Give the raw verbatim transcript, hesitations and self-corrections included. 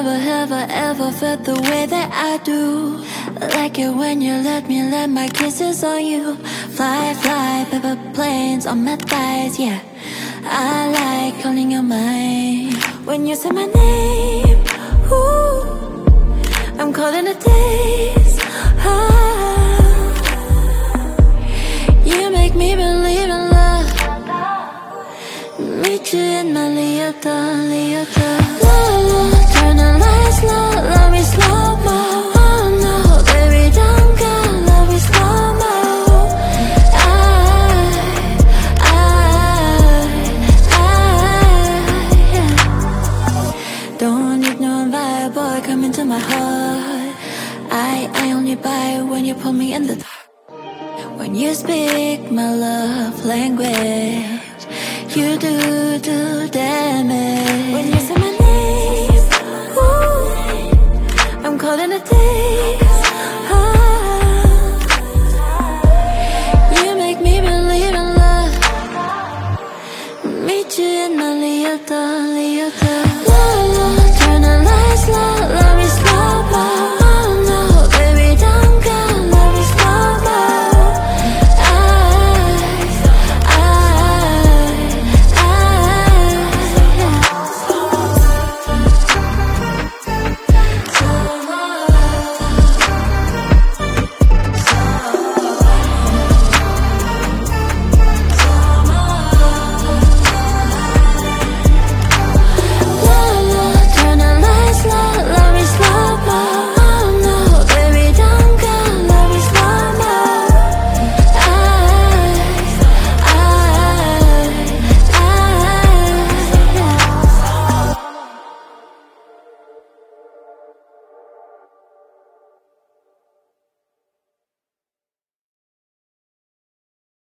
never have I ever felt the way that I do. Like it when you let me let my kisses on you. Fly, fly, paper planes on my thighs, yeah. I like calling your mind. When you say my name, ooh, I'm calling the days. Ah, you make me believe in love. Meet you in my Leotard, Leotard. La la, turn the lights low, love me slow-mo. Oh no, baby, don't go, love me slow-mo. I, I, I, yeah. Don't need no invite, boy, come into my heart. I, I only buy when you put me in the dark. When you speak my love language, you do, do damage. When you